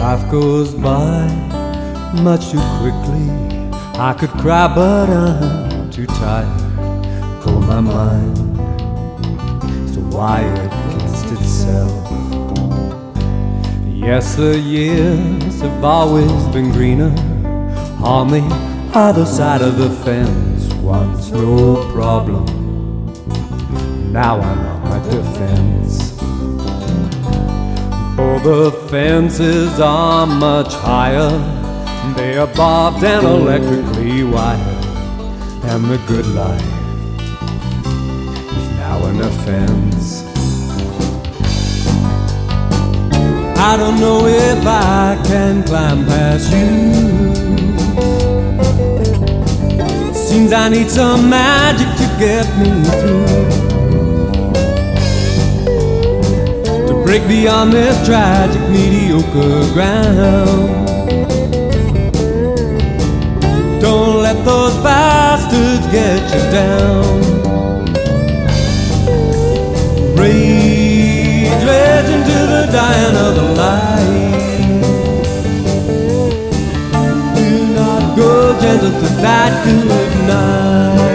Life goes by much too quickly. I could cry, but I'm too tired, for my mind is so wired against itself. Yes, the years have always been greener on the other side of the fence. Once no problem, now I'm on my defense. For the fences are much higher, they are barbed and electrically wired, and the good life is now an offense. I don't know if I can climb past you. Seems I need some magic to get me through, to break beyond this tragic, mediocre ground. Don't let those bastards get you down. Rage into the dying of the light. Do not go gentle to that good night.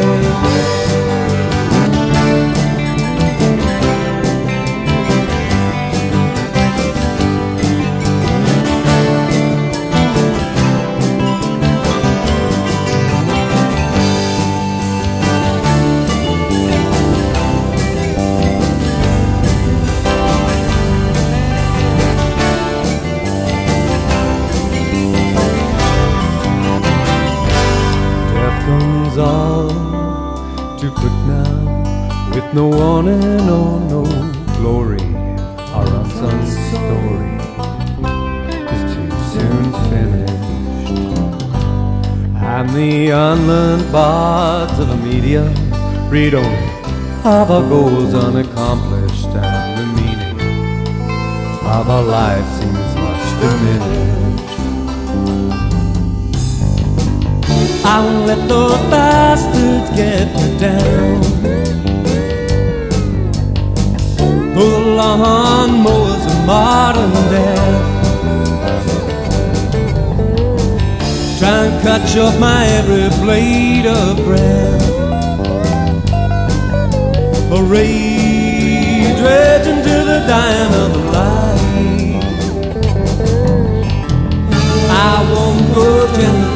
All too quick now, with no warning or no glory. Our unsung story is too soon finished, and the unlearned bards of the media read only of our goals unaccomplished, and the meaning of our life seems much diminished. I won't let those bastards get me down. For the lawnmowers of modern death try and cut off my every blade of breath. A rage into the dying of the light. I won't go gentle